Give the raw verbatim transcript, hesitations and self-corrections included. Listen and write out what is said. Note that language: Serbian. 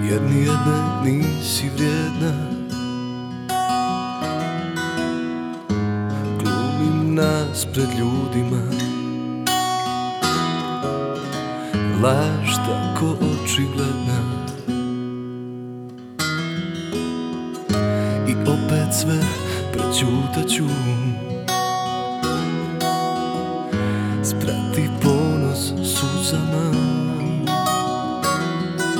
jer nijedne nisi vrijedna. Glumim nas pred ljudima, laž tako očigledna, i opet sve prećutaću. Sprati ponos suzama,